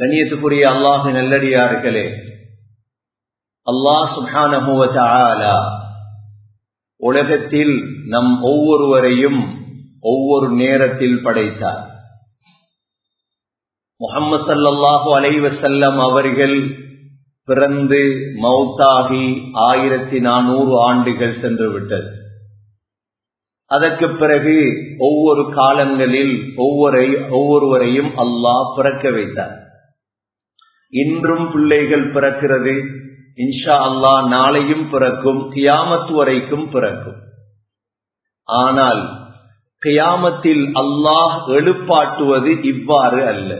கண்ணியத்துக்குரிய அல்லாஹ்வின் நல்லடியார்களே, அல்லாஹ் சுப்ஹானஹு வ தஆலா உலகத்தில் நம் ஒவ்வொருவரையும் ஒவ்வொரு நேரத்தில் படைத்தார். முஹம்மது ஸல்லல்லாஹு அலைஹி வஸல்லம் அவர்கள் பிறந்து மௌத்தாகி 1400 ஆண்டுகள் சென்று விட்டது. அதற்கு பிறகு ஒவ்வொரு காலங்களில் ஒவ்வொருவரையும் அல்லாஹ் பிறக்க வைத்தார். இன்றும் பிள்ளைகள் பிறக்கிறது, இன்ஷா அல்லாஹ் நாளையும் பிறக்கும், கியாமத் வரைக்கும் பிறக்கும். ஆனால் கியாமத்தில் அல்லாஹ் எழுப்பாட்டுவது இவ்வாறு அல்ல.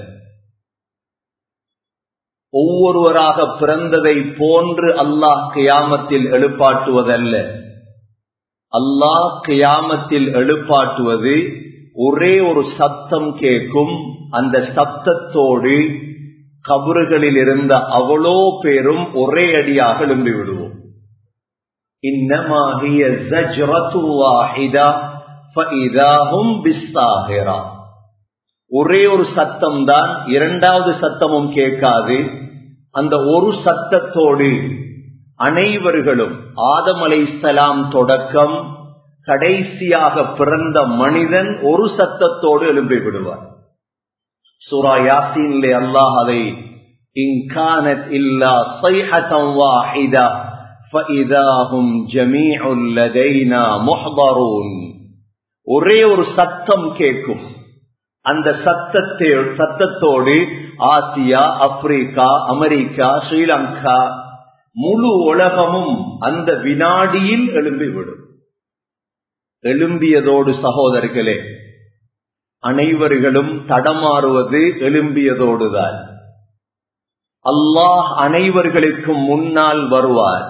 ஒவ்வொருவராக பிறந்ததை போன்று அல்லாஹ் கியாமத்தில் எழுப்பாட்டுவதல்ல. அல்லாஹ் கியாமத்தில் எழுப்பாட்டுவது ஒரே ஒரு சத்தம் கேட்கும். அந்த சத்தத்தோடு கபறுகளில் இருந்த அவ்வளோ பேரும் ஒரே அடியாக எழும்பி விடுவோம். இன்னமா ஹிய ஸஜ்ரத்து வாஹிதா ஃபஇதா ஹும் பிஸ்ஸாஹிரா. ஒரே ஒரு சத்தம் தான், இரண்டாவது சத்தமும் கேட்காது. அந்த ஒரு சத்தத்தோடு அனைவர்களும் ஆதம் அலைஹிஸ்ஸலாம் தொடக்கம் கடைசியாக பிறந்த மனிதன் ஒரு சத்தத்தோடு எழும்பி விடுவார். சூரா யாசீனிலே அல்லாஹ் அதை இன்கானத் இல்லா ஸைஹத்தன் வாஹிதா ஃபஇதா ஹும் ஜமீஉல் லதைனா முஹ்தரூன். ஒரே ஒரு சத்தம் கேட்கும். அந்த சத்தத்தோடு ஆசியா, ஆப்பிரிக்கா, அமெரிக்கா, ஸ்ரீலங்கா, முழு உலகமும் அந்த வினாடியில் எழும்பிவிடும். எழும்பியதோடு சகோதரர்களே, அனைவர்களும் தடமாறுவது எழும்பியதோடுதான். அல்லாஹ் அனைவர்களுக்கும் முன்னால் வருவார்.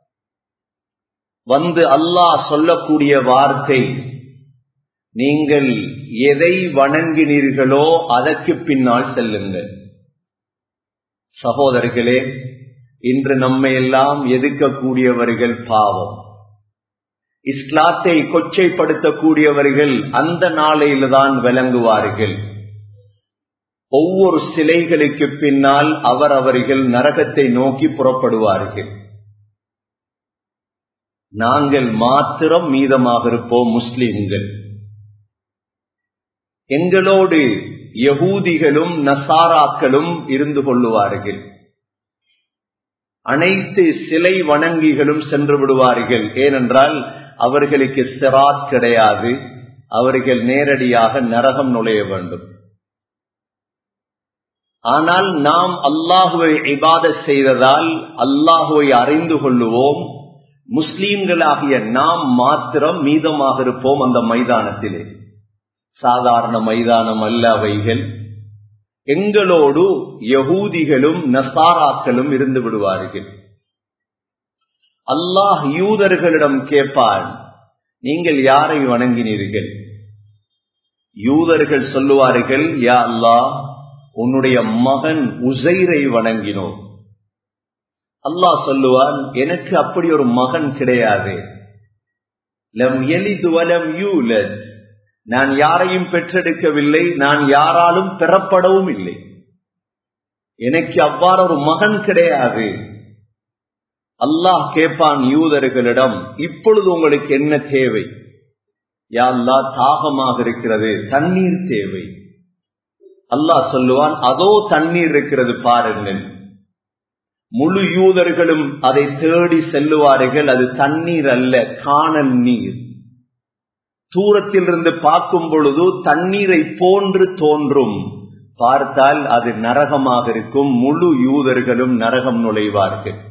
வந்து அல்லாஹ் சொல்லக்கூடிய வார்த்தை, நீங்கள் எதை வணங்கினீர்களோ அதற்கு பின்னால் செல்லுங்கள். சகோதரர்களே, இன்று நம்மை எல்லாம் எதிர்க்கக்கூடியவர்கள் பாவம். இஸ்லாத்தை கொச்சைப்படுத்தக்கூடியவர்கள் அந்த நாளையில்தான் விளங்குவார்கள். ஒவ்வொரு சிலைகளுக்கு பின்னால் அவர்கள் நரகத்தை நோக்கி புறப்படுவார்கள். நாங்கள் மாத்திரம் மீதமாக இருப்போம் முஸ்லிம்கள். எங்களோடு யகூதிகளும் நசாராக்களும் இருந்து கொள்ளுவார்கள். அனைத்து சிலை வணங்கிகளும் சென்று விடுவார்கள். ஏனென்றால் அவர்களுக்கு சிராத் கிடையாது. அவர்கள் நேரடியாக நரகம் நுழைய வேண்டும். ஆனால் நாம் அல்லாஹுவை இபாதத் செய்ததால் அல்லாஹுவை அறிந்து கொள்ளுவோம். முஸ்லீம்களாகிய நாம் மாத்திரம் மீதமாக இருப்போம் அந்த மைதானத்திலே. சாதாரண மைதானம் அல்ல அவைகள். எங்களோடு யகூதிகளும் நசாராக்களும் இருந்து விடுவார்கள். அல்லாஹ் யூதர்களிடம் கேட்பான், நீங்கள் யாரை வணங்கினீர்கள்? யூதர்கள் சொல்லுவார்கள், யா அல்லாஹ், உன்னுடைய மகன் உஸைரை வணங்கினோம். அல்லாஹ் சொல்லுவான், எனக்கு அப்படி ஒரு மகன் கிடையாது. லம் யலித் வலம் யூலத். நான் யாரையும் பெற்றெடுக்கவில்லை, நான் யாராலும் பெறப்படவும் இல்லை. எனக்கு அவ்வாறு ஒரு மகன் கிடையாது. அல்லாஹ் கேட்பான் யூதர்களிடம், இப்பொழுது உங்களுக்கு என்ன தேவை? யா அல்லாஹ், தாகமாக இருக்கிறது, தண்ணீர் தேவை. அல்லாஹ் சொல்லுவான், அதோ தண்ணீர் இருக்கிறது பாருங்கள். முழு யூதர்களும் அதை தேடி செல்லுவார்கள். அது தண்ணீர் அல்ல, காணல் நீர். தூரத்தில் இருந்து பார்க்கும் பொழுது தண்ணீரை போன்று தோன்றும், பார்த்தால் அது நரகமாக இருக்கும். முழு யூதர்களும் நரகம் நுழைவார்கள்.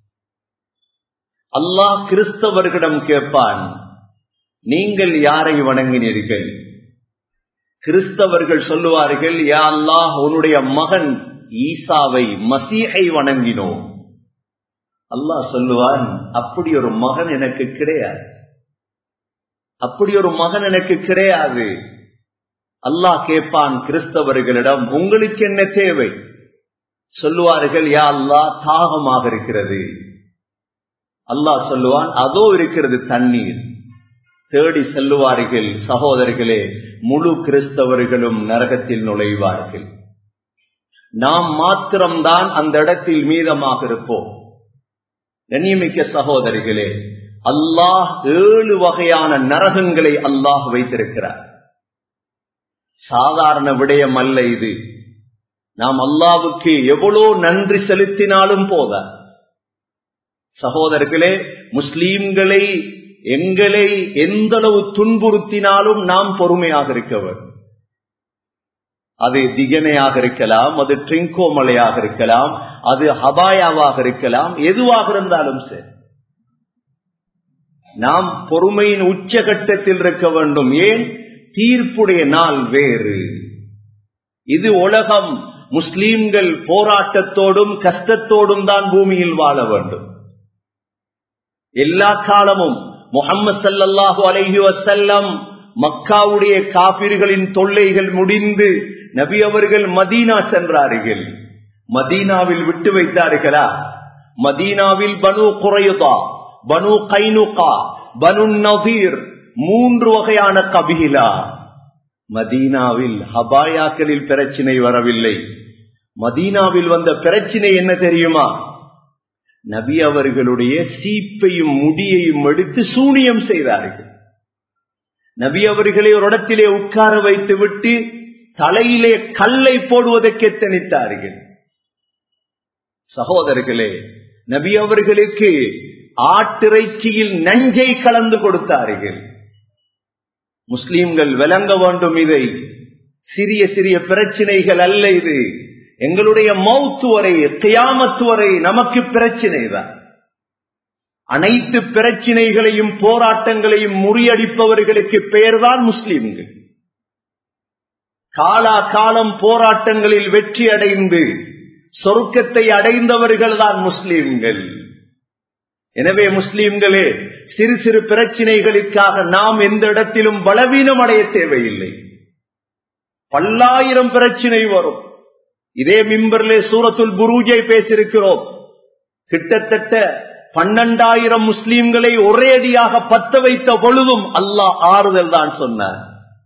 அல்லாஹ் கிறிஸ்தவர்களிடம் கேட்பான், நீங்கள் யாரை வணங்கினீர்கள்? கிறிஸ்தவர்கள் சொல்லுவார்கள், யா அல்லாஹ், உன்னுடைய மகன் ஈசாவை, மசீஹை வணங்கினோம். அல்லாஹ் சொல்லுவான், அப்படி ஒரு மகன் எனக்கு கிடையாது. அப்படி ஒரு மகன் எனக்கு கிடையாது. அல்லாஹ் கேட்பான் கிறிஸ்தவர்களிடம், உங்களுக்கு என்ன தேவை? சொல்லுவார்கள், யா அல்லாஹ், தாகமாக இருக்கிறது. அல்லாஹ் சொல்லுவான், அதோ இருக்கிறது தண்ணீர். தேடி செல்லுவார்கள். சகோதரர்களே, முழு கிறிஸ்தவர்களும் நரகத்தில் நுழைவார்கள். நாம் மாத்திரம்தான் அந்த இடத்தில் மீதமாக இருப்போம். கண்ணியமிக்க சகோதரிகளே, அல்லாஹ் 7 வகையான நரகங்களை அல்லாஹ் வைத்திருக்கிறார். சாதாரண விடயம் அல்ல இது. நாம் அல்லாஹ்வுக்கு எவ்வளோ நன்றி செலுத்தினாலும் போத. சகோதரர்களே, முஸ்லீம்களை எங்களை எந்த அளவு துன்புறுத்தினாலும் நாம் பொறுமையாக இருக்க வேண்டும். அது திகனையாக இருக்கலாம், அது ட்ரிங்கோமலையாக இருக்கலாம், அது ஹபாயாவாக இருக்கலாம், எதுவாக இருந்தாலும் சரி நாம் பொறுமையின் உச்சகட்டத்தில் இருக்க வேண்டும். ஏன்? தீர்ப்புடைய நாள் வேறு. இது உலகம். முஸ்லீம்கள் போராட்டத்தோடும் கஷ்டத்தோடும் தான் பூமியில் வாழ வேண்டும். எல்லா காலமும் முஹம்மது ஸல்லல்லாஹு அலைஹி வஸல்லம் மக்காவுடைய காபிர்களின் தொல்லைகள் முடிந்து நபி அவர்கள் மதீனா சென்றார்கள். மதீனாவில் விட்டு வைத்தார்களா? மதீனாவில் பனு குரைதா, பனு கைனுகா, பனு நதீர் 3 வகையான கபீலா. மதீனாவில் ஹபாயாக்களில் பிரச்சினை வரவில்லை. மதீனாவில் வந்த பிரச்சினை என்ன தெரியுமா? நபி அவர்களுடைய சீப்பையும் முடியையும் எடுத்து சூனியம் செய்தார்கள். நபி அவர்களை ஒரு இடத்திலே உட்கார வைத்து விட்டு தலையிலே கல்லை போடுவதற்கு எத்தனித்தார்கள். சகோதரர்களே, நபி அவர்களுக்கு ஆட்டிறைச்சியில் நஞ்சை கலந்து கொடுத்தார்கள். முஸ்லீம்கள் விளங்க வேண்டும், இதை சிறிய சிறிய பிரச்சனைகள் அல்ல. இது எங்களுடைய மௌத் வரை, கியாமத் வரை நமக்கு பிரச்சனை தான். அனைத்து பிரச்சனைகளையும் போராட்டங்களையும் முறியடிப்பவர்களுக்கு பெயர்தான் முஸ்லிம்கள். காலா காலம் போராட்டங்களில் வெற்றி அடைந்து சொர்க்கத்தை அடைந்தவர்கள் தான் முஸ்லிம்கள். எனவே முஸ்லிம்களே, சிறு சிறு பிரச்சனைகளுக்காக நாம் எந்த இடத்திலும் பலவீனம் அடைய தேவையில்லை. பல்லாயிரம் பிரச்சனை வரும். இதே மிம்பர்லே சூரத்துல் புரூஜை பேசியிருக்கிறோம். கிட்டத்தட்ட 12,000 முஸ்லிம்களை ஒரே அடியாக பத்த வைத்த பொழுதும் அல்லாஹ் ஆறுதல் தான் சொன்னார்.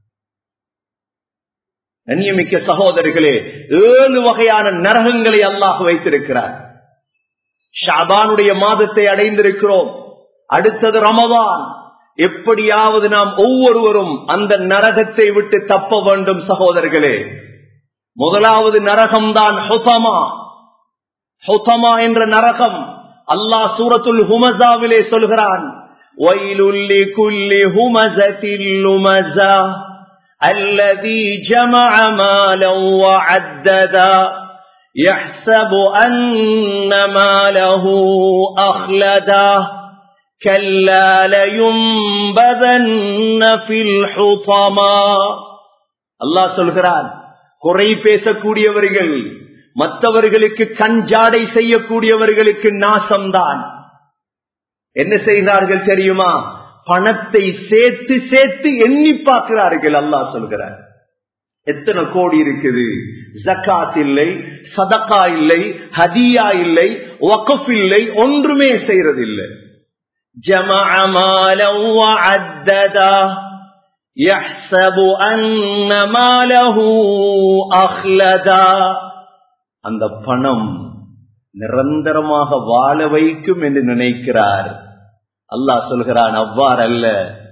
கண்ணியமிக்க சகோதரர்களே, 7 வகையான நரகங்களை அல்லாஹ் வைத்திருக்கிறார். ஷாபானுடைய மாதத்தை அடைந்திருக்கிறோம். அடுத்தது ரமதான். எப்படியாவது நாம் ஒவ்வொருவரும் அந்த நரகத்தை விட்டு தப்ப வேண்டும். சகோதரர்களே, முதலாவது நரகம்தான் ஹுதமா. ஹுதமா என்ற நரகம் அல்லாஹ் சூரத்துல் ஹுமஸாவிலே சொல்கிறான், வயலுல் லிகுல்லி ஹுமஸத்தில் லுமஸா அல்லதி ஜமஅ மாலன் வஅத்ததா يحسب أن ماله أخلده كلا لينبذن في الحطمة. அல்லாஹ் சொல்கிறான், குறை பேசக்கூடியவர்கள், மற்றவர்களுக்கு கஞ்சாடை செய்யக்கூடியவர்களுக்கு நாசம்தான். என்ன செய்கிறார்கள் தெரியுமா? பணத்தை சேர்த்து சேர்த்து எண்ணி பார்க்கிறார்கள். அல்லாஹ் சொல்கிறார், எத்தனை கோடி இருக்குது, ஜகாத் இல்லை, சதகா இல்லை, ஹதியா இல்லை, வக்ஃப் இல்லை, ஒன்றுமே செய்யறதில்லை. ஜமஅ மாலன் வஅத்ததா யஹ்ஸபு அன்ன மாலஹு அஹ்லதா. அந்த பணம் நிரந்தரமாக வாழ வைக்கும் என்று நினைக்கிறார். அல்லாஹ் சொல்கிறான், அவ்வாறல்ல.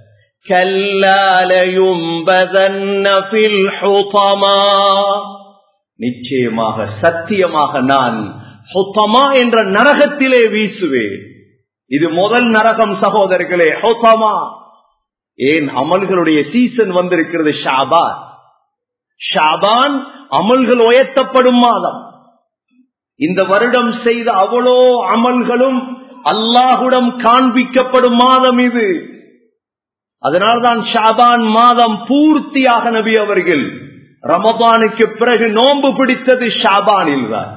நிச்சயமாக சத்தியமாக நான் ஹுதமா என்ற நரகத்திலே வீசுவேன். இது முதல் நரகம் சகோதரர்களே, ஹுதமா. ஏன்? அமல்களுடைய சீசன் வந்திருக்கிறது. ஷாபான். ஷாபான் அமல்கள் உயர்த்தப்படும் மாதம். இந்த வருடம் செய்த அவ்வளோ அமல்களும் அல்லாஹ்விடம் காண்பிக்கப்படும் மாதம் இது. அதனால்தான் ஷாபான் மாதம் பூர்த்தியாக நபி அவர்கள் ரமதானுக்கு பிறகு நோன்பு பிடித்தது ஷாபானில் தான்.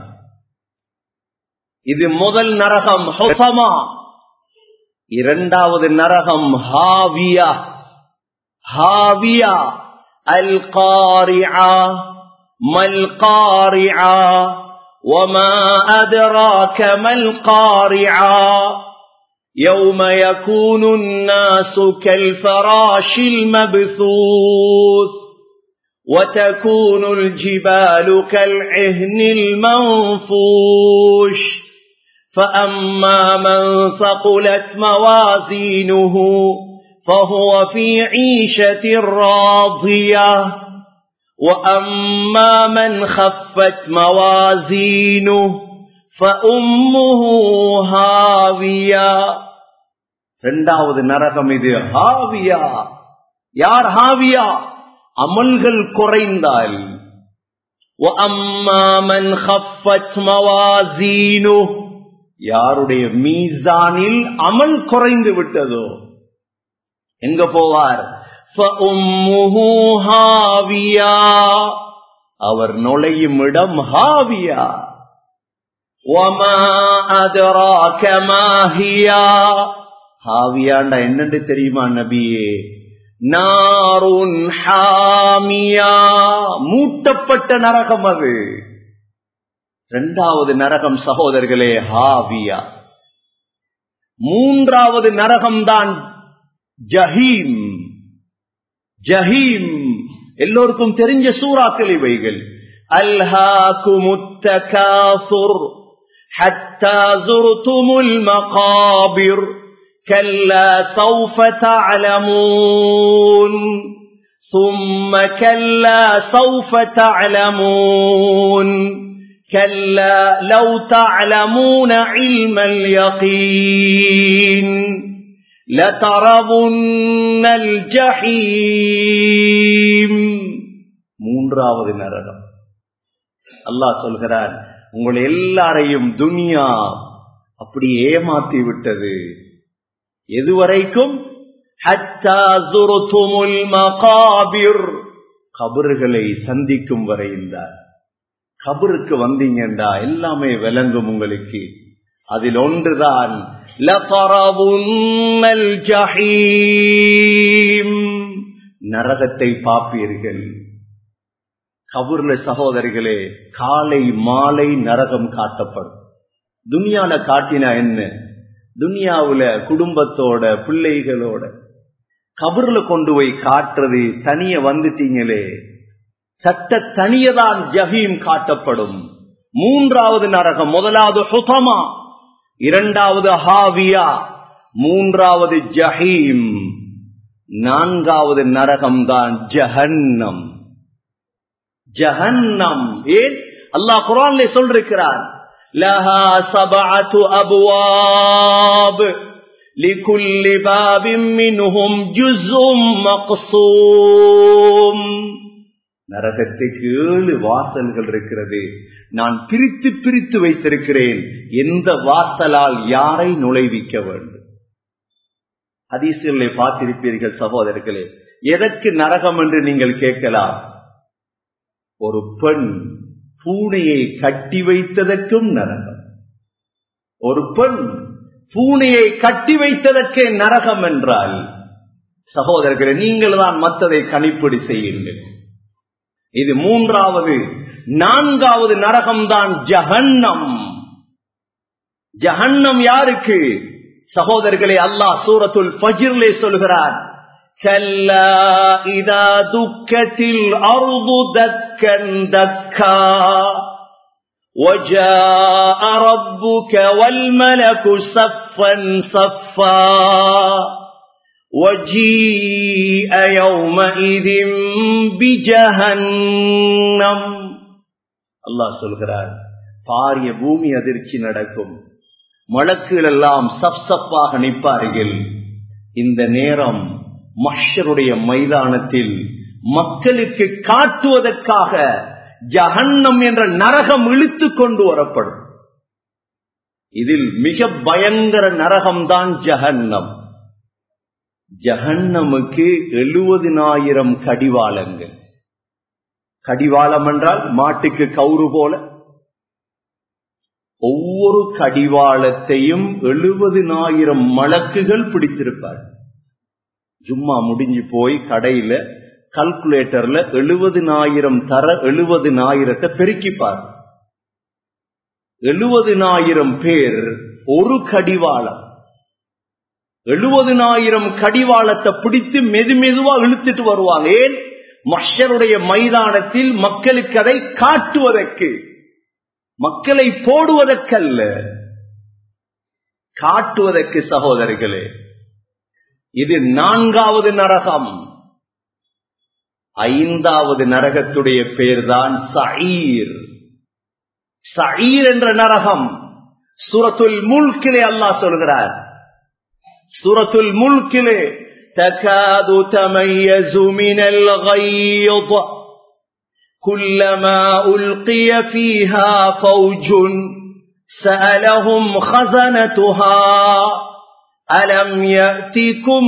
இது முதல் நரகம் ஹுதமா. இரண்டாவது நரகம் ஹாவியா. ஹாவியா அல் காரிஆ மல் காரிஆ வமா அத்ராக மல் காரிஆ يوم يكون الناس كالفراش المبثوث وَتَكُونُ الْجِبَالُ كَالْعِهْنِ الْمَنْفُوشِ فَأَمَّا مَنْ ثَقُلَتْ مَوَازِينُهُ فَهُوَ فِي عِيشَةٍ رَاضِيَةٍ وَأَمَّا مَنْ خَفَّتْ مَوَازِينُهُ فَأُمُّهُ هَاوِيَةٌ. இரண்டாவது நரகம் இது, ஹாவியா. யார் ஹாவியா? அமல்கள் குறைந்தால். وَأَمَّا مَنْ خَفَّتْ مَوَازِينُهُ, யாருடைய மீசானில் அமல் குறைந்து விட்டதோ எங்க போவார்? فَأُمُّهُ هَاوِيَةٌ, அவர் நுழையும் இடம் ஹாவியா. وَمَا أَدْرَاكَ مَا هِيَ, ஹாவியாண்டா என்னன்னு தெரியுமா நபியே? நாருன் ஹாமியா, மூட்டப்பட்ட நரகம் அது. இரண்டாவது நரகம் சகோதரர்களே ஹாவியா. மூன்றாவது நரகம் தான் ஜஹீம். ஜஹீம் எல்லோருக்கும் தெரிஞ்ச சூறாக்கள் இவைகள். அல்ஹாகுமுத் தகாசுர் ஹத்தா ஸுர்துமுல் மகாபிர் كلا سوف تعلمون ثم كلا سوف تعلمون كلا لو تعلمون علم اليقين لترون الجحيم. மூன்றாவது நரகம். அல்லாஹ் சொல்கிறார், உங்களை எல்லாரையும் துனியா அப்படி ஏமாத்தி விட்டது. எதுவரைக்கும்? ஹத்தா ஸுர்துமுல் மகாபிர், கபர்களை சந்திக்கும் வரையில்தான். கபருக்கு வந்தீங்கண்டா எல்லாமே விளங்கும் உங்களுக்கு. அதில் ஒன்றுதான் லதரவுன்னல் ஜஹீம், நரகத்தை பார்ப்பீர்கள். கபர்ல சகோதரிகளே காலை மாலை நரகம் காட்டப்படும். துனியால காட்டினா என்ன? துனியாவுல குடும்பத்தோட பிள்ளைகளோட, கபர்ல கொண்டு போய் காட்டுறது தனிய வந்துட்டீங்களே, சட்ட தனியதான் ஜஹீம் காட்டப்படும். மூன்றாவது நரகம். முதலாவது ஹுதமா, இரண்டாவது ஹாவியா, மூன்றாவது ஜஹீம், நான்காவது நரகம் தான் ஜஹன்னம். ஜஹன்னம் ஏன் அல்லாஹ் குர்ஆன்ல சொல்லிருக்கிறார், லஹா சபஅத்து அப்வாப் லிகுல்லி பாபின் மின்ஹும் ஜுஸும் மக்ஸூம். நரகத்துக்கு 7 வாசல்கள் இருக்கிறது. நான் பிரித்து பிரித்து வைத்திருக்கிறேன், எந்த வாசலால் யாரை நுழைவிக்க வேண்டும். ஹதீஸ்களை பார்த்திருப்பீர்கள் சகோதரர்களே. எதற்கு நரகம் என்று நீங்கள் கேட்கலாம். ஒரு பெண் பூனையை கட்டி வைத்ததற்கும் நரகம். ஒரு பெண் பூனையை கட்டி வைத்ததற்கே நரகம் என்றால் சகோதரர்களே, நீங்கள் தான் மற்றதை கணிப்பீடு செய்யுங்கள். இது மூன்றாவது. நான்காவது நரகம் தான் ஜஹன்னம். ஜஹன்னம் யாருக்கு சகோதரர்களே? அல்லாஹ் சூரத்துல் ஃபஜ்ரிலே சொல்கிறார், கல்லா இதா துக்கத்தில் அர்து தக்கன் தக்கா வஜாஅ ரப்புக வல் மலகு ஸஃபன் ஸஃபா وَجِيءَ يَوْمَئِذٍ بِجَهَنَّمَ. அல்லாஹ் சொல்கிறார், பாரிய பூமி அதிர்ச்சி நடக்கும், மலக்குகள் எல்லாம் சப்சப்பாக நிற்பார்கள். இந்த நேரம் மஹ்ஷருடைய மைதானத்தில் மக்களுக்கு காட்டுவதற்காக ஜஹன்னம் என்ற நரகம் இழுத்து கொண்டு வரப்படும். இதில் மிக பயங்கர நரகம்தான் ஜஹன்னம். ஜஹன்னமுக்கு 70,000 கடிவாளங்கள். கடிவாளம் என்றால் மாட்டுக்கு கவுறு போல. ஒவ்வொரு கடிவாளத்தையும் 70,000 மலக்குகள் பிடித்திருப்பார். ஜும்மா முடிஞ்சு போய் கடையில கால்குலேட்டர்ல 70,000 தர 70,000 பெருக்கிப்பார். 70,000 பேர் ஒரு கடிவாளம். 70,000 கடிவாளத்தை பிடித்து மெதுவா இழுத்துட்டு வருவாங்க. ஏன்? மஹ்ஷருடைய மைதானத்தில் மக்களுக்கு அதை காட்டுவதற்கு, மக்களை போடுவதற்கல்ல, காட்டுவதற்கு. சகோதரர்களே, இது 4வது நரகம். 5வது நரகத்துடைய பேர்தான் சஈர். சஈர் என்ற நரகம் சூரத்துல் முல்கிலே அல்லாஹ் சொல்கிறார். சூரத்துல் முல்கிலே தகாது தமையஸு மினல் غيظ குல்லமா உல்கிய ஃபீஹா ஃபௌஜுன் சஅலஹும் خزنتها அலம் யஅதிகும்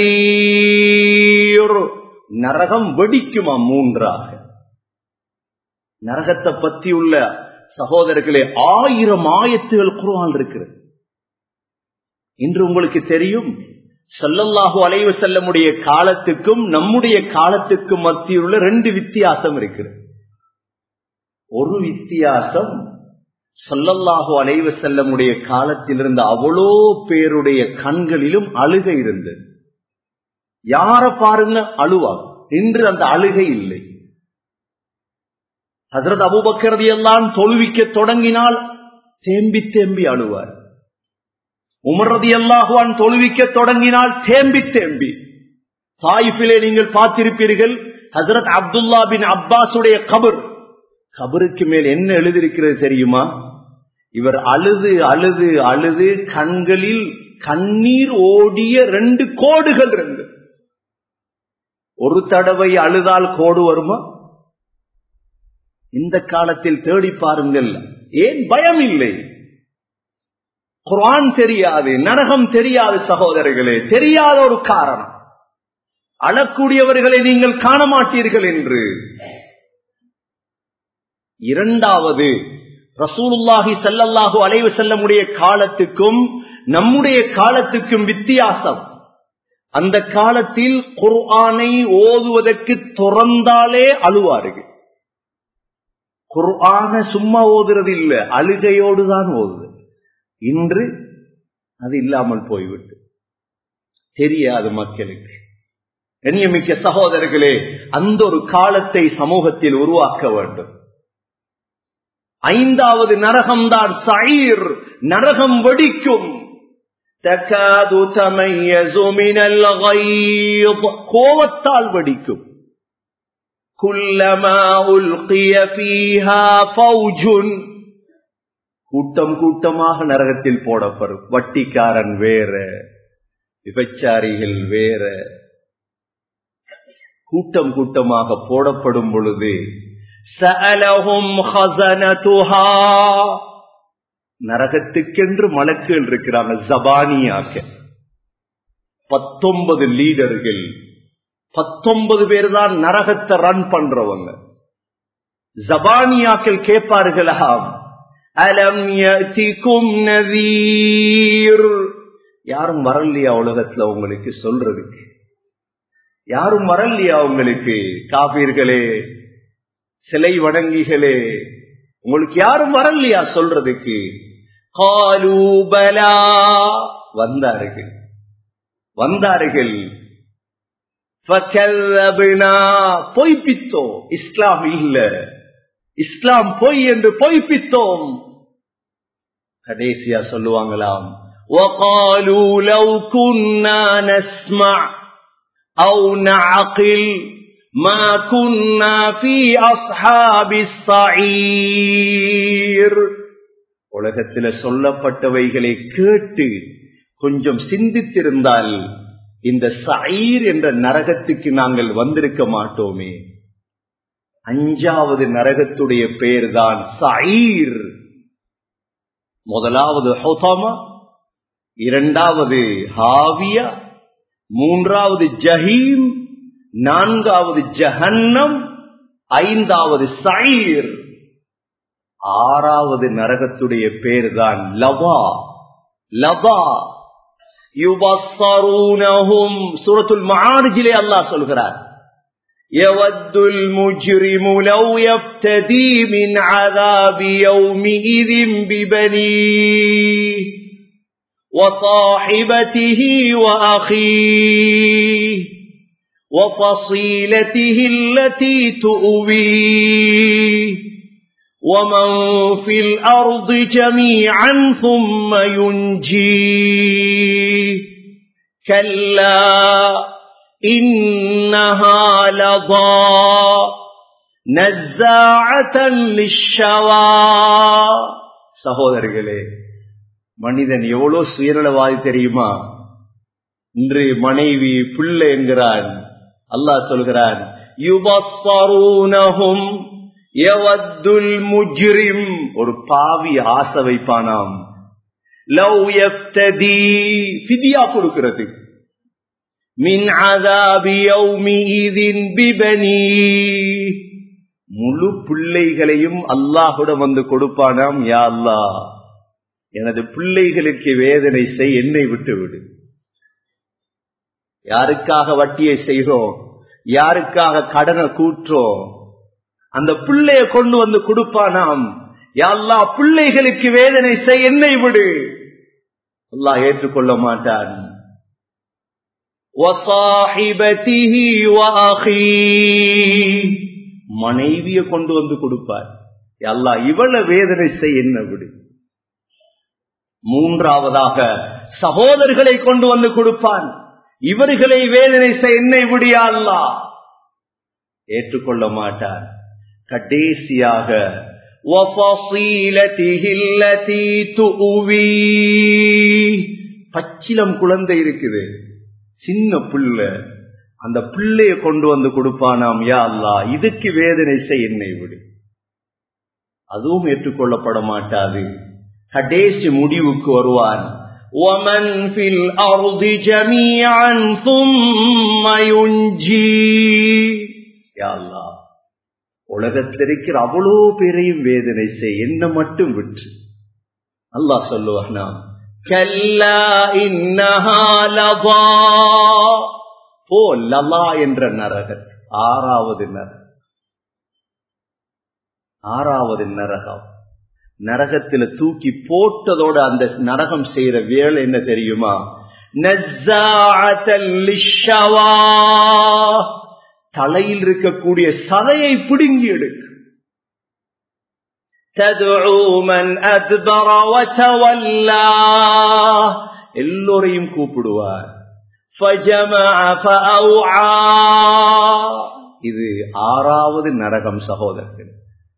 நதீர். நரகம் வெடிக்குமா 3ஆக. நரகத்தை பற்றி உள்ள சகோதரர்களே 1000 ஆயத்துகள் குர்ஆன் இருக்கிறது. இன்று உங்களுக்கு தெரியும், ஸல்லல்லாஹு அலைஹி வஸல்லமுடைய காலத்துக்கும் நம்முடைய காலத்துக்கும் மத்தியில் உள்ள 2 வித்தியாசம் இருக்கிறது. ஒரு வித்தியாசம், ஸல்லல்லாஹு அலைஹி வஸல்லமுடைய காலத்தில் இருந்த அவ்வளோ பேருடைய கண்களிலும் அழுகை இருந்தது. யார பாருங்க அழுவாங்க. இன்று அந்த அழுகை இல்லை. ஹஜ்ரத் அபூபக்கர் ரலியல்லாஹு அன்ஹு தொழுவிக்க தொடங்கினால் தேம்பி தேம்பி அழுவார். உமர் ரலியல்லாஹு அன்ஹு தொழுவிக்க தொடங்கினால் தேம்பி தேம்பி. தாயிஃபிலே நீங்கள் பார்த்திருப்பீர்கள், ஹஜ்ரத் அப்துல்லா பின் அப்பாஸுடைய கபருக்கு மேல் என்ன எழுதியிருக்கிறது தெரியுமா? இவர் அழுது அழுது அழுது கண்களில் கண்ணீர் ஓடிய 2 கோடுகள் இருந்தது. ஒரு தடவை அழுதால் கோடு வருமா? இந்த காலத்தில் தேடி பாருங்கள். ஏன் பயம் இல்லை? குர்ஆன் தெரியாது, நரகம் தெரியாது. சகோதரர்களே, தெரியாத ஒரு காரணம், அழக்கூடியவர்களை நீங்கள் காண மாட்டீர்கள் என்று. 2வது, ரசூலுல்லாஹி ஸல்லல்லாஹு அலைஹி வஸல்லமுடைய காலத்துக்கும் நம்முடைய காலத்துக்கும் வித்தியாசம். அந்த காலத்தில் குர்ஆனை ஓதுவதற்கு துறந்தாலே அழுவார்கள். குர்ஆன சும்மா ஓதுறது இல்ல, அழுகையோடுதான் ஓதுது. இன்று அது இல்லாமல் போய்விட்டு தெரியாது மக்களுக்கு. கண்ணியமிக்க சகோதரர்களே, அந்த ஒரு காலத்தை சமூகத்தில் உருவாக்க வேண்டும். 5வது நரகம்தான் சஈர். நரகம் வெடிக்கும். தகாது தமையஸு மினல் غيظ, கோவத்தால் வெடிக்கும். குல்லமா உல்கிய ஃபீஹா ஃபௌஜுன், கூட்டம் கூட்டமாக நரகத்தில் போடப்படும். வட்டிக்காரன் வேற, விபச்சாரிகள் வேற, கூட்டம் கூட்டமாக போடப்படும் பொழுது சஅலஹும் خزنتها, நரகத்துக்கென்று மலக்குகள் இருக்கிறாங்க, ஜபானியாக. 19 லீடர்கள், 19 பேர் தான் நரகத்தை ரன் பண்றவங்க. ஜபானியாக்கள் கேட்பார்களாம், அலம் யஅதிகும் நதீர், யாரும் வரலையா உலகத்துல உங்களுக்கு சொல்றதுக்கு? யாரும் வரலையா உங்களுக்கு? காபீர்களே, சிலை வணங்கிகளே, உங்களுக்கு யாரும் வரலையா சொல்றதுக்கு? காலூ பலா, வந்தார்கள் வந்தார்கள். ஃபகல்லப்னா, பொய்ப்பித்தோம். இஸ்லாம் இல்ல, இஸ்லாம் பொய் என்று பொய்ப்பித்தோம். கடைசியா சொல்லுவாங்களாம், வகாலூ லவ் குன்னா நஸ்மா அவு நஅகில் மா குன்னா ஃபீ அஸ்ஹாபிஸ் ஸஈர். உலகத்தில் சொல்லப்பட்டவைகளை கேட்டு கொஞ்சம் சிந்தித்திருந்தால் இந்த ஸஈர் என்ற நரகத்துக்கு நாங்கள் வந்திருக்க மாட்டோமே. 5வது நரகத்துடைய பெயர் தான் ஸஈர். முதலாவது ஹுதமா, 2வது ஹாவியா, 3வது ஜஹீம், 4வது ஜஹன்னம், 5வது ஸஈர். 6வது நரகத்துடைய பேர் தான் லவா. லவா யுபஸ்ஸரூனஹும், சூரத்துல் மஆரிஜிலே அல்லாஹ் சொல்கிறார், யவத்துல் முஜ்ரிமு லவ் யஃப்ததி மின் அஸாபி யௌமிஇதின் பிபனீஹி வஸாஹிபதிஹி வஅഖீஹி وَفَصِيلَتِهِ الَّتِي تُؤْوِيهِ وَمَنْ فِي الْأَرْضِ جَمِيعًا ثُمَّ يُنْجِيهِ كَلَّا إِنَّهَا لَظَى نَزَّاعَةً لِلشَّوَى. சகோதரர்களே, மனிதன் எவ்வளவு சுயநலவாதி தெரியுமா? இன்று மனைவி பிள்ளை என்கிறான். அல்லாஹ் சொல்கிறான், யுபஸ்ஸரூனஹும் யவத்துல் முஜ்ரிம், ஒரு பாவி ஆசை வைப்பானாம், லவ் யஃப்ததி, ஃபிதியா கொடுக்கிறது, மின் அஸாபி யௌமிஇதின் பிபனி, முழு பிள்ளைகளையும் அல்லாஹ்விடம் வந்து கொடுப்பானாம். யா அல்லாஹ், எனது பிள்ளைகளுக்கு வேதனை செய், என்னை விட்டு விடு. யாருக்காக வட்டியை செய்கிறோம், யாருக்காக கடனை கூற்றோம், அந்த பிள்ளைய கொண்டு வந்து கொடுப்பானாம். யா அல்லாஹ், பிள்ளைகளுக்கு வேதனை செய், என்னை விடு. அல்லாஹ் ஏற்றுக்கொள்ள மாட்டான். வஸாஹிபதிஹி வஅஹீஹி, மனைவியை கொண்டு வந்து கொடுப்பார். யா அல்லாஹ், இவளை வேதனை செய், என்னை விடு. மூன்றாவதாக சகோதரர்களை கொண்டு வந்து கொடுப்பான். இவர்களை வேதனை செய், என்னை விடு யா அல்லாஹ். ஏற்றுக்கொள்ள மாட்டான். கடைசியாக வஃபஸீலதிஹி அல்லதி துஉவி, பச்சிலம் குழந்தை இருக்குது, சின்ன பிள்ளை, அந்த பிள்ளைய கொண்டு வந்து கொடுப்பானாம். யா அல்லாஹ், இதுக்கு வேதனை செய், என்னை விடு. அதுவும் ஏற்றுக்கொள்ளப்பட மாட்டாது. கடைசி முடிவுக்கு வருவான். وَمَنْ فِي الْأَرْضِ جَمِيعًا ثُمَّ يُنْجِيهِ. யா அல்லாஹ், உலகத்தில் இருக்கிற அவ்வளோ பேரையும் வேதனை செய், என்ன மட்டும் விட்டு. அல்லாஹ் சொல்லுவானா, கல்லா இன்னஹா லபா, போ லலா என்ற நரகம், ஆறாவது நரகம். நரகத்தில் தூக்கி போட்டதோட அந்த நரகம் செய்யற வேலை என்ன தெரியுமா? நஸ்ஸாஅத்தல் லிஷ்ஷவா, தலையில் இருக்கக்கூடிய சதையை பிடுங்கி எடுக்கும். ததுஉ மன் அத்பர வதவல்லா, எல்லோரையும் கூப்பிடுவார். ஃபஜமஅ ஃபஅவ்ஆ, இது ஆறாவது நரகம் சகோதரர்கள்.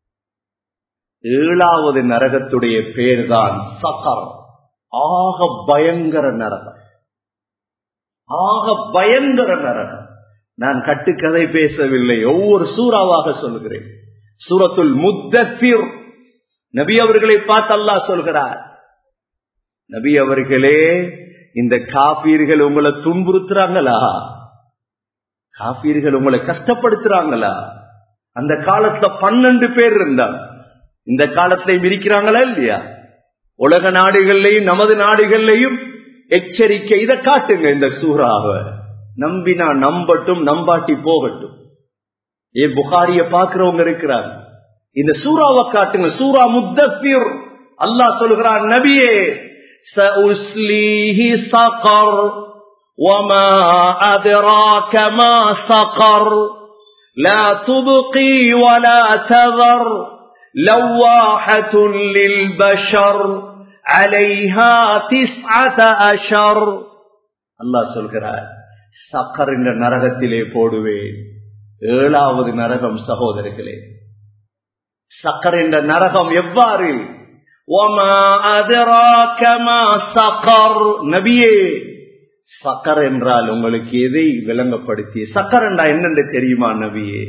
ஏழாவது நரகத்துடைய பேர் தான் சகர், ஆக பயங்கர நரகம். ஆக பயங்கர நரகம். நான் கட்டுக்கதை பேசவில்லை, ஒவ்வொரு சூறாவாக சொல்கிறேன். சூரத்துல் முத்தஸிர், நபி அவர்களை பார்த்து அல்லாஹ் சொல்கிறார், நபி அவர்களே, இந்த காபீர்கள் உங்களை துன்புறுத்துறாங்களா? காபீர்கள் உங்களை கஷ்டப்படுத்துறாங்களா? அந்த காலத்துல 12 பேர் இருந்தாங்க. இந்த காலத்திலையும் இருக்கிறாங்களா இல்லையா? உலக நாடுகள்லையும் நமது நாடுகள்லையும் எச்சரிக்கை. இதை காட்டுங்க இந்த சூறாவை. நம்பினா நம்பட்டும், நம்பாட்டி போகட்டும். புகாரிய பாக்குறவங்க இருக்கிறாங்க, இந்த சூறாவை காட்டுங்க. சூரா முத்தஸிர். அல்லாஹ் சொல்கிறான், நபியே, சஉஸ்லீஹி ஸகர் வமா அத்ராக மா ஸகர் லா துப்கி வலா ததர் லவாஹத்துன் லில்பஷர் அலைஹா திஸ்அத அஷர். அல்லாஹ் சொல்கிறார், சக்கர் என்ற நரகத்திலே போடுவேன். ஏழாவது நரகம் சகோதரர்களே. சக்கர் என்ற நரகம் எவ்வாறு? வமா அத்ராக மா ஸகர், நபியே, சக்கர் என்றால் உங்களுக்கு எதை விளங்கப்படுத்தி? சக்கர் என்றா என்னென்று தெரியுமா நபியே?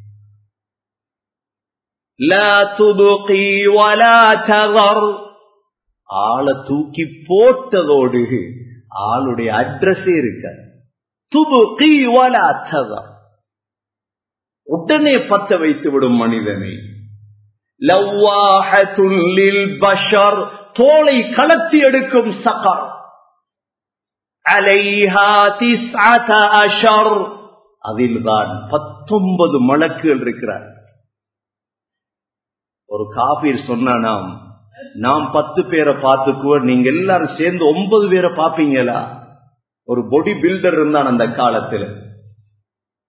லா துப்கி வலா ததர், ஆளை தூக்கி போட்டதோடு ஆளுடைய அட்ரஸே இருக்க. துப்கி வலா ததர், உடனே பத்த வைத்து விடும் மனிதனை. லவாஹத்துன் லில்பஷர், தோலை கலத்தி எடுக்கும் சக்கர். அலைஹா திஸ்அத அஷர், அதில்தான் 19 மலக்குகள் இருக்கிறார். ஒரு காபீர் சொன்னா, நாம் 10 பேரை பார்த்துக்குவோம், நீங்க எல்லாரும் சேர்ந்து 9 பேரை பார்ப்பீங்களா? ஒரு பாடி பில்டர் இருந்தான் அந்த காலத்தில்.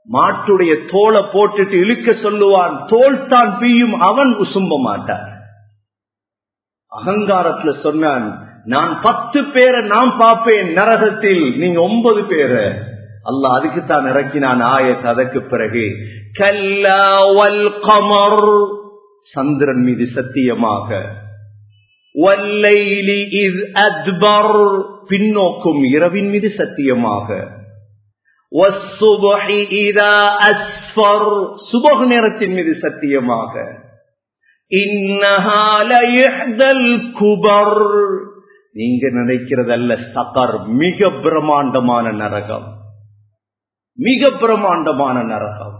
மாட்டுடைய தோலை போட்டுட்டு இழுக்க சொல்லுவான், தோல் தான் பீயும், அவன் உசும்ப மாட்டான். அகங்காரத்துல சொன்னான், நான் 10 பேரை நான் பார்ப்பேன் நரகத்தில், நீங்க 9 பேரை. அல்லாஹ் அதுக்குத்தான் இறக்கினான் ஆயத். அதற்கு பிறகு கல்லா வல் கமர், சந்திரன் மீது சத்தியமாக, வல்லைலி இஸ் அத்பர், பின்னோக்கும் இரவின் மீது சத்தியமாக, வஸ்ஸுப்ஹி இதா அஸ்ஃபர், சுபஹ் நேரத்தின் மீது சத்தியமாக, இன்னஹா லயஹ்தல் குபர், நீங்க நினைக்கிறதல்ல சகர், மிக பிரம்மாண்டமான நரகம், மிக பிரம்மாண்டமான நரகம்.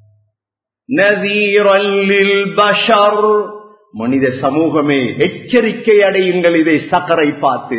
நதீரல் லில் பஷர், மனித சமூகமே எச்சரிக்கை அடையுங்கள் இதை சகரை பார்த்து.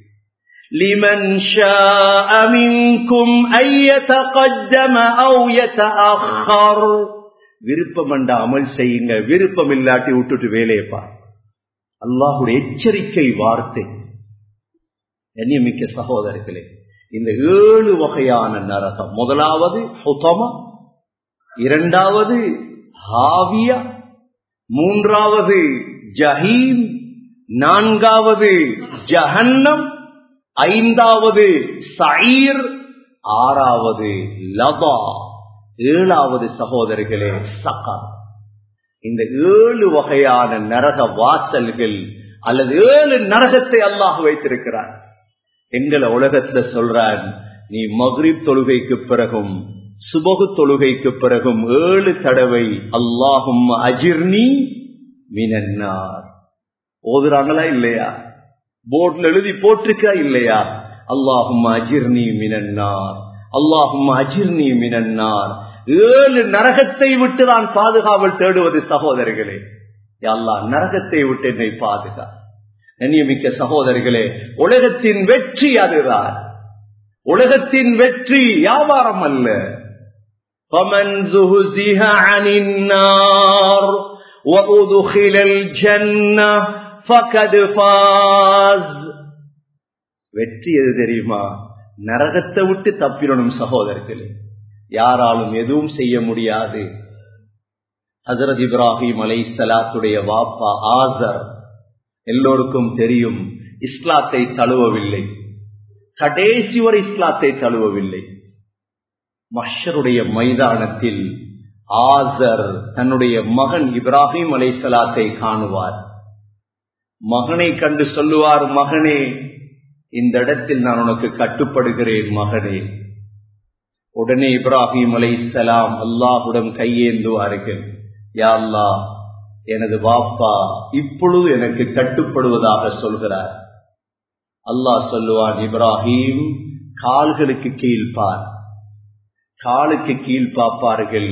லிமன் ஷாஅ மின்கும் அய்யதகத்தம அவ் யதஅخر, விருப்பம் என்ற அமல் செய்யுங்க, விருப்பம் இல்லாட்டி விட்டுட்டு வேலையை பார். அல்லாஹ்வுடைய எச்சரிக்கை வார்த்தை. கண்ணியமிக்க சகோதரர்களே, இந்த 7 வகையான நரகம், முதலாவது ஹுதமா, இரண்டாவது ஹாவியா, மூன்றாவது ஜஹீம், நான்காவது ஜஹன்னம், ஐந்தாவது சயீர், ஆறாவது லதா, ஏழாவது சகோதரர்களே சகர். இந்த 7 வகையான நரக வாசல்கள் அல்லது 7 நரகத்தை அல்லாஹ் வைத்திருக்கிறார். எங்களை உலகத்துல சொல்றான், நீ மக்ரிப் தொழுகைக்கு பிறகும் சுபஹ் தொழுகைக்கு பிறகும் 7 தடவை அல்லாஹும்ம அஜிர்னி மினன்னார் ஓதுறாங்களா இல்லையா? போர்ட்ல எழுதி போட்டிருக்கா இல்லையா? அல்லாஹும்ம அஜிர்னி மினன்னார், அல்லாஹும்ம அஜிர்னி மினன்னார். 7 நரகத்தை விட்டு நான் பாதுகாவல் தேடுவது சகோதரர்களே. யா அல்லாஹ், நரகத்தை விட்டு என்னை பாதுகா. கண்ணியமிக்க சகோதரர்களே, உலகத்தின் வெற்றி அதுதான். உலகத்தின் வெற்றி வியாபாரம் அல்ல. فَمَنْ زُحْزِحَ عَنِ النَّارِ وَأُدْخِلَ الْجَنَّةَ فَقَدْ فَازَ. வெற்றி எது தெரியுமா? நரகத்தை விட்டு தப்பிடணும் சகோதரர்களே. யாராலும் எதுவும் செய்ய முடியாது. ஹஜ்ரத் இப்ராஹிம் அலைஹிஸ்ஸலாத்துடைய வாப்பா ஆசர், எல்லோருக்கும் தெரியும், இஸ்லாத்தை தழுவவில்லை. கடைசி வரை இஸ்லாத்தை தழுவவில்லை. மஹ்ஷருடைய மைதானத்தில் ஆசர் தன்னுடைய மகன் இப்ராஹிம் அலைஹிஸ்ஸலாத்தை காணுவார். மகனை கண்டு சொல்லுவார், மகனே, இந்த இடத்தில் நான் உனக்கு கட்டுப்படுகிறேன் மகனே. உடனே இப்ராஹிம் அலைஹிஸ்ஸலாம் அல்லாஹ்விடம் கையேந்துவார்கள். யா அல்லாஹ், எனது வாப்பா இப்பொழுது எனக்கு கட்டுப்படுவதாக சொல்கிறார். அல்லாஹ் சொல்லுவான், இப்ராஹிம், கால்களுக்கு கீழ்பார். காலுக்கு கீழ் பார்ப்பார்கள்.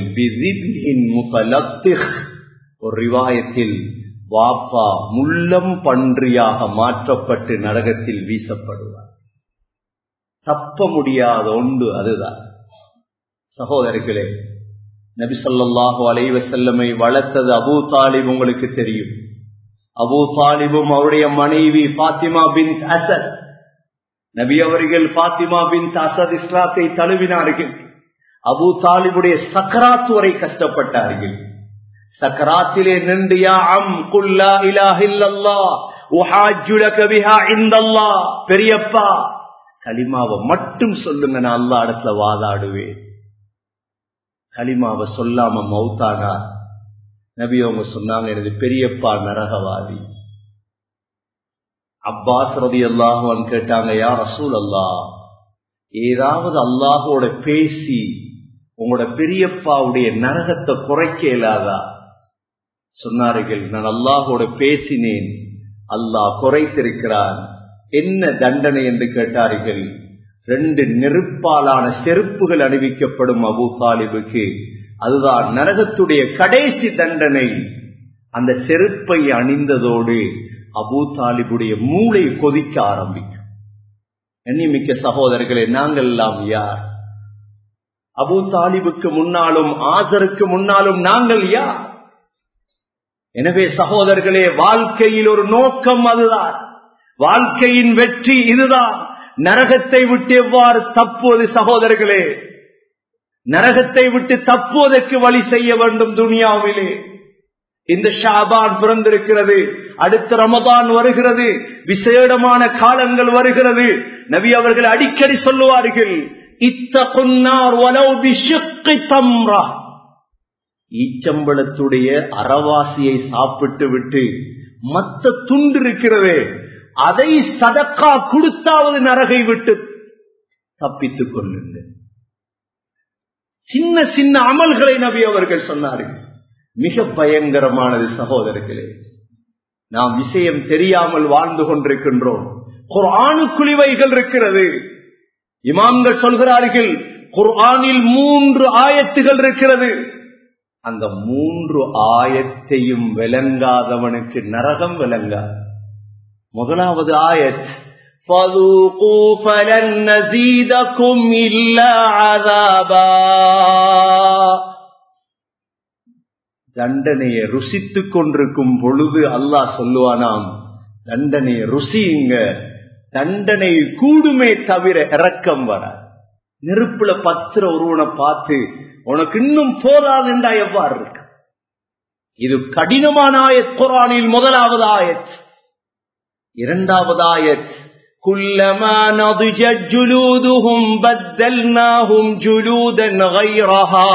ஒரு ரிவாயத்தில் வாப்பா முள்ளம் பன்றியாக மாற்றப்பட்டு நரகத்தில் வீசப்படுவார். தப்ப முடியாத ஒன்று அதுதான். சகோதரர்களே, நபி ஸல்லல்லாஹு அலைஹி வஸல்லமை வளர்த்தது அபூ தாலிப் உங்களுக்கு தெரியும். அபூ தாலிபும் அவருடைய மனைவி ஃபாத்திமா பின்த் அஸத், நபி அவர்கள் ஃபாத்திமா பின்த் அஸத் இஸ்லாத்தை தழுவினார்கள். அபூ தாலிபுடைய சக்கராத் வரை கஷ்டப்பட்டார்கள். சக்கராத்திலே நின்று, யா அம் குல் லா இலாஹ இல்லல்லாஹ் உஹாஜ்ஜு லக பிஹா இன்தல்லாஹ், பெரியப்பா கலிமாவை மட்டும் சொல்லுங்க, நான் அல்லாஹ் இடத்துல வாதாடுவேன். கலிமாவை சொல்லாம மௌத்தானா. நபி அவங்க சொன்னாங்க, எனது பெரியப்பா நரகவாதி. அப்பாஸ் ரலியல்லாஹு அன்ஹு கேட்டாங்க, யா ரசூலல்லாஹ், ஏதாவது அல்லாஹோட பேசி உங்களோட பெரியப்பாவுடைய நரகத்தை குறைக்க இயலாதா? சொன்னார்கள், நான் அல்லாஹோட பேசினேன், அல்லாஹ் குறைத்திருக்கிறான். என்ன தண்டனை என்று கேட்டார்கள். 2 நெருப்பாலான செருப்புகள் அணிவிக்கப்படும் அபூ தாலிபுக்கு. அதுதான் நரகத்துடைய கடைசி தண்டனை. அந்த செருப்பை அணிந்ததோடு அபூ தாலிபுடைய மூளை கொதிக்க ஆரம்பிக்கும். எண்ணிமிக்க சகோதரர்களே, நாங்கள் எல்லாம் யார்? அபூ தாலிபுக்கு முன்னாலும் ஆசருக்கு முன்னாலும் நாங்கள் யார்? எனவே சகோதரர்களே, வாழ்க்கையில் ஒரு நோக்கம் அதுதான். வாழ்க்கையின் வெற்றி இதுதான். நரகத்தை விட்டு எவ்வாறு தப்புவது? சகோதரர்களே, நரகத்தை விட்டு தப்புவதற்கு வழி செய்ய வேண்டும். துனியாவிலே இந்த ஷாபான் பிறந்திருக்கிறது, அடுத்த ரமதான் வருகிறது, விசேடமான காலங்கள் வருகிறது. நபி அவர்கள் அடிக்கடி சொல்லுவார்கள், இத்தகுன்னார் வலவ் பிஷிக்கி தம்ரா, ஈச்சம்பளத்துடைய அறவாசியை சாப்பிட்டு விட்டு மத்த துண்டு இருக்கிறதே அதை சதக்கா கொடுத்தாவது நரகை விட்டு தப்பித்துக் கொள்ளுங்கள். சின்ன சின்ன அமல்களை நபி அவர்கள் சொன்னார்கள். மிக பயங்கரமானது சகோதரர்களே. நாம் விஷயம் தெரியாமல் வாழ்ந்து கொண்டிருக்கின்றோம். குர்ஆனுக்குள் இவைகள் இருக்கிறது. இமாம்கள் சொல்கிறார்கள், குர்ஆனில் 3 ஆயத்துகள் இருக்கிறது. அந்த 3 ஆயத்தையும் விளங்காதவனுக்கு நரகம் விளங்காது. முதலாவது ஆயத், فَذُوقُوا فَلَن نَّزِيدَكُمْ إِلَّا عَذَابًا, தண்டனையை ருசித்துக் கொண்டிருக்கும் பொழுது அல்லாஹ் சொல்லுவானாம், தண்டனையை ருசியுங்க, தண்டனை கூடுமே தவிர இரக்கம் வர. நெருப்புல பத்திர ஒருவனை பார்த்து உனக்கு இன்னும் போதாது என்றா எவ்வாறு இருக்கு? இது கடினமான ஆயத். குர்ஆனில் முதலாவது ஆயத். இரண்டாவது ஆயத், குல்லமா நضجت جلودهم بدلناهم جلودا غيرها,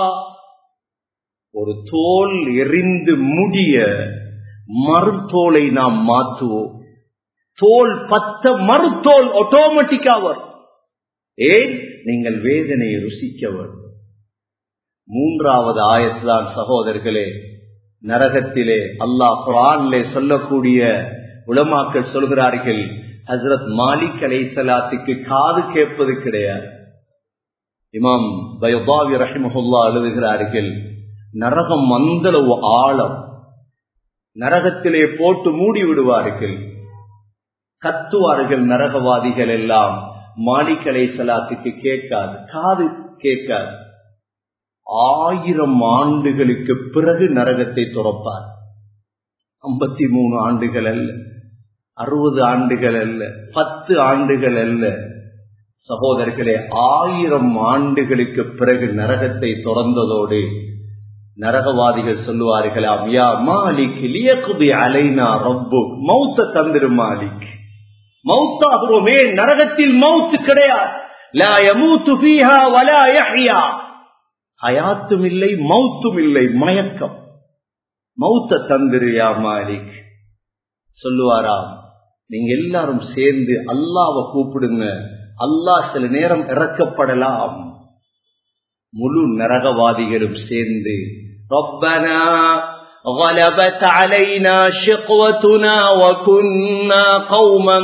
ஒரு தோல் எரிந்து முடிய மறுத்தோலை நாம் மாற்றுவோம். தோல் பத்த மறுத்தோல் ஆட்டோமேட்டிக்கா வரும். ஏன்? நீங்கள் வேதனையை ருசிக்க வேண்டும். மூன்றாவது ஆயத்தான் சகோதரர்களே, நரகத்திலே அல்லாஹ் குர்ஆனிலே சொல்லக்கூடிய உலமாக்கள் சொல்கிறார்கள், ஹஜ்ரத் மாலிக் அலைஹிஸ்ஸலாத்துக்கு காது கேட்பது கிடையாது. இமாம் பைதாவி ரஹிமஹுல்லாஹ் எழுதுகிறார்கள், நரகம் அந்தளவு ஆழம். நரகத்திலே போட்டு மூடி விடுவார்கள். கத்துவார்கள் நரகவாதிகள் எல்லாம். மாலிக் அலைஹிஸ்ஸலாத்துக்கு கேட்காது, காது கேட்காது. 1000 ஆண்டுகளுக்கு பிறகு நரகத்தை துறப்பார். 53 ஆண்டுகள் அல்ல, 60 ஆண்டுகள் அல்ல, 10 ஆண்டுகள் அல்ல சகோதரர்களே, 1000 ஆண்டுகளுக்கு பிறகு நரகத்தை திறந்ததோடு நரகவாதிகள் சொல்லுவார்களாம், யா மாலிக் லியக்தி அலைனா ரப்புக், மௌத்த தந்திரு மாலிக், மௌத்தாகுமே. நரகத்தில் மௌத்து கிடையாது. லா யமூது ஃபீஹா வலா யஹ்யா, ஹயாத்தும் இல்லை மௌத்தும் இல்லை, மயக்கம். மௌத்த தந்திரு யா மாலிக். சொல்லுவாராம், நீங்க எல்லாரும் சேர்ந்து அல்லாஹ்வை கூப்பிடுங்க, அல்லாஹ் சில நேரம் இறக்கப்படலாம். முழு நரகவாதிகளும் சேர்ந்து, ரப்பனா غلبت علينا شقوتنا وكنا قوما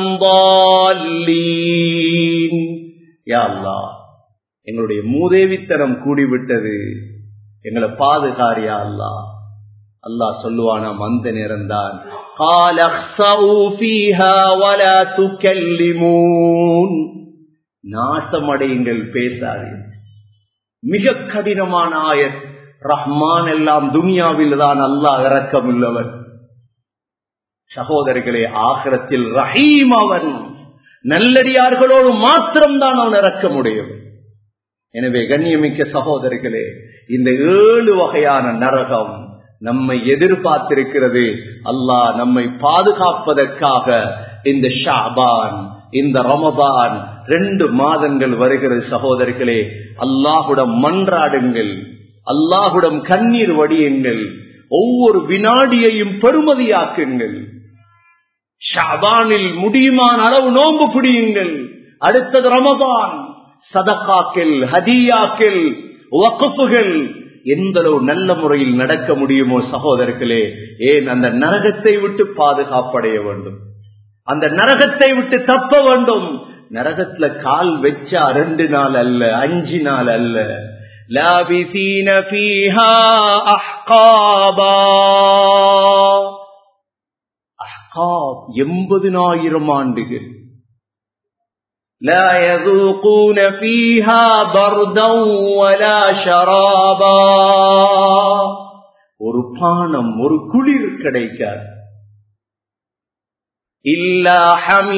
ضالين, யா அல்லாஹ் எங்களுடைய மூதேவித்தனம் கூடிவிட்டது, எங்களை பாதுகார் யா அல்லாஹ். அல்லாஹ் சொல்லுவானாம், அந்த நேரம்தான், قال اخسئوا فيها ولا تكلمون, நாசமடையுங்கள், பேசாதீர்கள். மிக கடினமான ஆயத். ரஹ்மான் எல்லாம் துனியாவில் தான் அல்லாஹ் இரக்கம் உள்ளவன். சகோதரர்களே, ஆகிரத்தில் ரஹீம் அவன். நல்லடியார்களோடு மாத்திரம்தான் அவன் இறக்க முடியும். எனவே கண்ணியமிக்க சகோதரர்களே, இந்த 7 வகையான நரகம் நம்மை எதிர்பார்த்திருக்கிறது. அல்லாஹ் நம்மை பாதுகாப்பதற்காக இந்த ஷாபான், இந்த ரமதான் 2 மாதங்கள் வருகிறது. சகோதரர்களே, அல்லாஹுடன் மன்றாடுங்கள், அல்லாஹுடன் கண்ணீர் வடியுங்கள், ஒவ்வொரு வினாடியையும் பெருமதியாக்குங்கள். ஷாபானில் முடியுமான அளவு நோன்பு பிடியுங்கள். அடுத்தது ரமதான். சதகாக்கள், ஹதியாக்கள், வக்ஃபுகள் எந்த அளவு நல்ல முறையில் நடக்க முடியுமோ சகோதரர்களே, ஏன் அந்த நரகத்தை விட்டு பாதுகாப்படைய வேண்டும், அந்த நரகத்தை விட்டு தப்ப வேண்டும். நரகத்துல கால் வச்சா 2 நாள் அல்ல, 5 நாள் அல்ல. லாபிதீன ஃபீஹா அஹ்காபா, அஹ்காப் 80,000 ஆண்டுகள். லா யذூகூன ஃபீஹா பர்தன் வலா ஷராபா, ஒரு பானம், ஒரு குளிர் கிடைக்காது. இல்லா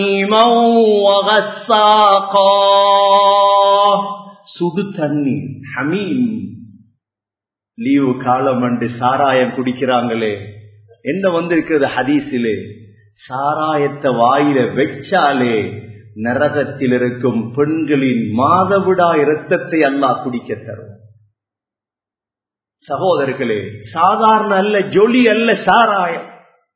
ஹமீமன் வகஸ்ஸாகா, சுடு தண்ணீர். ஹமீம். லீவு காலம் அன்று சாராயம் குடிக்கிறாங்களே, என்ன வந்திருக்கிறது ஹதீஸிலே, சாராயத்தை வாயில வச்சாலே நரகத்தில் இருக்கும் பெண்களின் மாதவிடாய் இரத்தத்தை அல்லாஹ் குடிக்க தரும். சகோதரர்களே, சாதாரண அல்ல, ஜொலி அல்ல சாராயம்.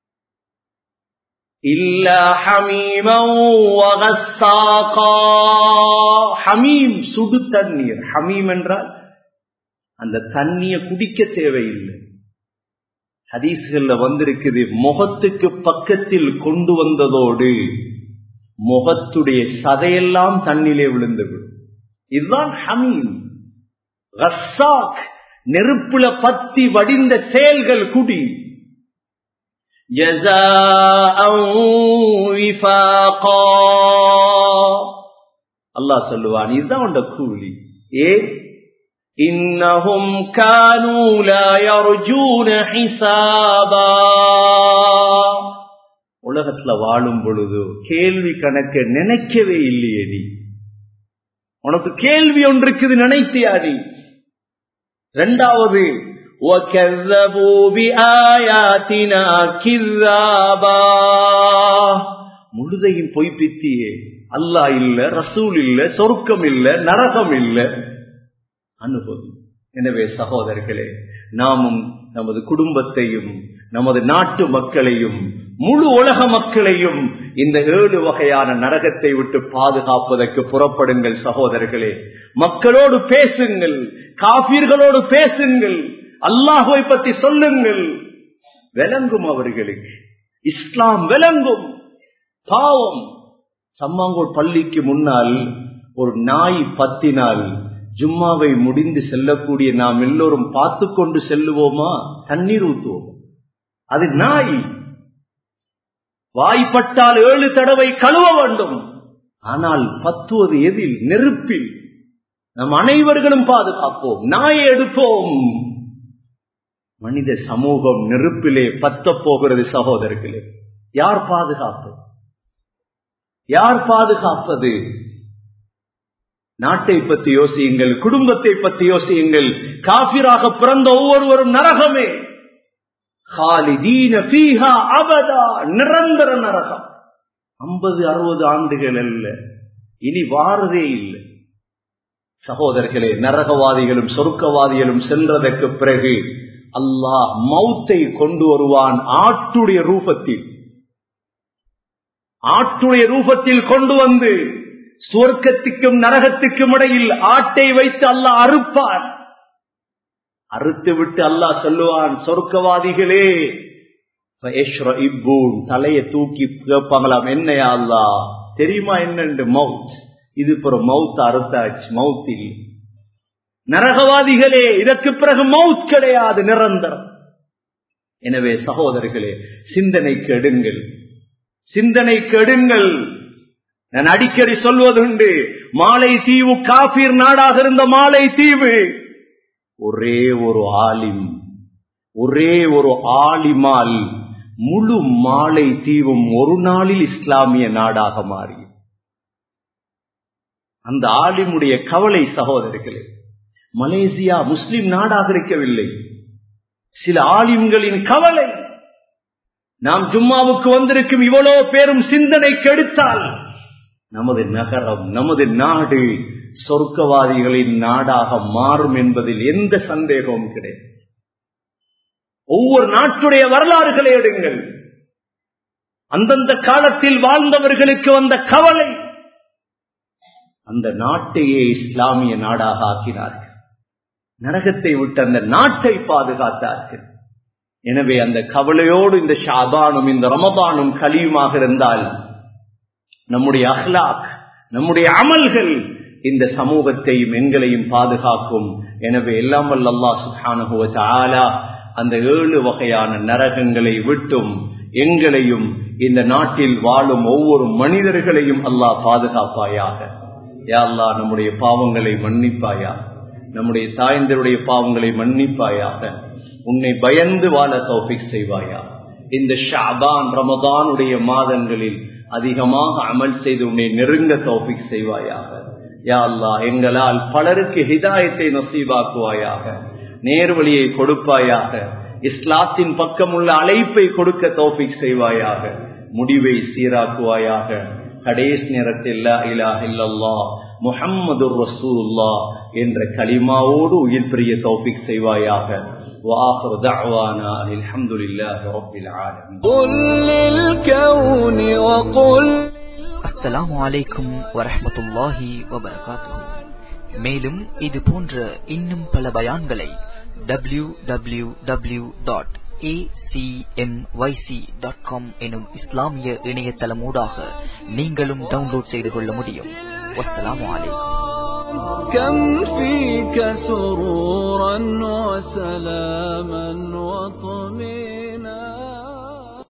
இல்லா ஹமீமன் வகஸ்ஸாகா. ஹமீம் சுடு தண்ணீர். ஹமீம் என்றால் அந்த தண்ணிய குடிக்க தேவையில்லை. ஹதீஸ்கள்ல வந்திருக்குது, முகத்துக்கு பக்கத்தில் கொண்டு வந்ததோடு முகத்துடைய சதையெல்லாம் தண்ணிலே விழுந்துவிடும். இதுதான் ஹமீம். கஸ்ஸாக், நெருப்புல பத்தி வடிந்த செயல்கள் குடி. அல்லாஹ் சொல்லுவான், இதுதான் உண்ட கூலி. இன்னஹும் கானூ லா யர்ஜூன ஹிசாபா. உலகத்துல வாழும் பொழுது கேள்வி கணக்க நினைக்கவே இல்லையே நீ. உனக்கு கேள்வி ஒன்று இருக்குது, நினைத்தியா நீ? இரண்டாவது, முழுதையும் பொய்ப்பித்தியே. அல்லாஹ் இல்ல, ரசூல் இல்ல, சொர்க்கம் இல்ல, நரகம் இல்ல, அனுபவி. எனவே சகோதரர்களே, நாமும் நமது குடும்பத்தையும் நமது நாட்டு மக்களையும் முழு உலக மக்களையும் இந்த 7 வகையான நரகத்தை விட்டு பாதுகாப்பதற்கு புறப்படுங்கள் சகோதரர்களே. மக்களோடு பேசுங்கள், காபீர்களோடு பேசுங்கள், அல்லாஹ்வை பற்றி சொல்லுங்கள். விளங்கும் அவர்களுக்கு, இஸ்லாம் விளங்கும். பாவம், சம்மாங்கோட் பள்ளிக்கு முன்னால் ஒரு நாய் பத்தினால் ஜும்மாவை முடிந்து செல்லக்கூடிய நாம் எல்லோரும் பார்த்து கொண்டு செல்லுவோமா? தண்ணீர் ஊற்றுவோம். அது நாய். வாய்ப்பட்டால் 7 தடவை கழுவ வேண்டும். ஆனால் பத்துவது எதில்? நெருப்பில். நம் அனைவர்களும் பாதுகாப்போம், நாயை எடுப்போம். மனித சமூகம் நெருப்பிலே பத்த போகிறது சகோதரர்களே. யார் பாதுகாப்பு? யார் பாதுகாப்பது? நாட்டை பற்றி யோசியுங்கள், குடும்பத்தை பற்றி யோசியுங்கள். காபிராக பிறந்த ஒவ்வொருவரும் நரகமே. காலிதீன ஃபீஹா அபதா, நிரந்தர நரகம். 50-60 ஆண்டுகள் அல்ல, இனி வாரதே இல்லை. சகோதரர்களே, நரகவாதிகளும் சொர்க்கவாதிகளும் சென்றதற்கு பிறகு அல்லாஹ் மௌத்தை கொண்டு வருவான். ஆட்டுடைய ரூபத்தில், ஆட்டுடைய ரூபத்தில் கொண்டு வந்து சுவர்க்கத்துக்கும் நரகத்துக்கும் இடையில் ஆட்டை வைத்து அல்லாஹ் அறுப்பான். அறுத்து விட்டு அல்லாஹ் சொல்லுவான், சொர்க்கவாதிகளே தலையை தூக்கி கேட்பாங்களாம், என்னையா அல்லாஹ் தெரியுமா என்னென்று? மவுத். இது பிறகு மவுத் அறுத்தாச்சு, மவுத்தில். நரகவாதிகளே, இதற்கு பிறகு மவுத் கிடையாது, நிரந்தரம். எனவே சகோதரர்களே, சிந்தனைக்கு எடுங்கள், சிந்தனைக்கு எடுங்கள். நான் அடிக்கடி சொல்வதுண்டு, மாலை தீவு காபீர் நாடாக இருந்த மாலை தீவு ஒரே ஒரு ஆலிம், ஒரே ஒரு ஆலிமால் முழு மாலை தீவும் ஒரு நாளில் இஸ்லாமிய நாடாக மாறி. அந்த ஆலிமுடைய கவலை சகோதரர்களே, மலேசியா முஸ்லிம் நாடாக இருக்கவில்லை. சில ஆலிம்களின் கவலை, நாம் ஜும்மாவுக்கு வந்திருக்கும் இவ்வளவு பேரும் சிந்தனை கெடுத்தால் நமது நகரம், நமது நாடு சொர்க்கவாதிகளின் நாடாக மாறும் என்பதில் எந்த சந்தேகமும் கிடையாது. ஒவ்வொரு நாட்டுடைய வரலாறுகளை எடுங்கள். அந்தந்த காலத்தில் வாழ்ந்தவர்களுக்கு வந்த கவலை, அந்த நாட்டையே இஸ்லாமிய நாடாக ஆக்கினார்கள். நரகத்தை விட்டு அந்த நாட்டை பாதுகாத்தார்கள். எனவே அந்த கவலையோடு இந்த ஷாபானும் இந்த ரமதானும் கலியுமாக இருந்தால் நம்முடைய அஹ்லாக், நம்முடைய அமல்கள் இந்த சமூகத்தையும் எங்களையும் பாதுகாக்கும். எனவே எல்லாம் வல்ல அல்லாஹ் சுப்ஹானஹு வ தஆலா அந்த 7 வகையான நரகங்களை விட்டும் எங்களையும் இந்த நாட்டில் வாழும் ஒவ்வொரு மனிதர்களையும் அல்லாஹ் பாதுகாப்பாயாக. யா அல்லாஹ், நம்முடைய பாவங்களை மன்னிப்பாயா, நம்முடைய தாய்ந்தருடைய பாவங்களை மன்னிப்பாயாக. உன்னை பயந்து வாழ தௌஃபீக் செய்வாயா. இந்த ஷஅபான் ரமதானுடைய மாதங்களில் அதிகமாக அமல் செய்து உன்னை நெருங்க தௌஃபீக் செய்வாயாக. யா அல்லாஹ் எங்களால் பலருக்கு ஹிதாயத்தை நசீபாக்குவாயாக, நேர்வழியை கொடுப்பாயாக, இஸ்லாத்தின் பக்கம் உள்ள அழைப்பை கொடுக்க தௌஃபீக் செய்வாயாக, முடிவை சீராக்குவாயாக. கடைசி நேரத்தில் லா இலாஹ இல்லல்லாஹ் முஹம்மதுர் ரசூலுல்லாஹ் என்ற கலிமாவோடு உயிர் பிரிய தௌஃபீக் செய்வாயாக. وآخر دعوانا الحمد لله رب العالمين. قل للكون وقل. அஸ்ஸலாமு அலைக்கும் வரஹ்மத்துல்லாஹி வபரகாத்துஹு. மேலும் இது போன்ற இன்னும் பல பயான்களை www.acmyc.com எனும் இஸ்லாமிய இணையதளமூடாக நீங்களும் டவுன்லோட் செய்து கொள்ள முடியும். வஸ்ஸலாமு அலைக்கும். كم فيك سرورا وسلاما وطمئنا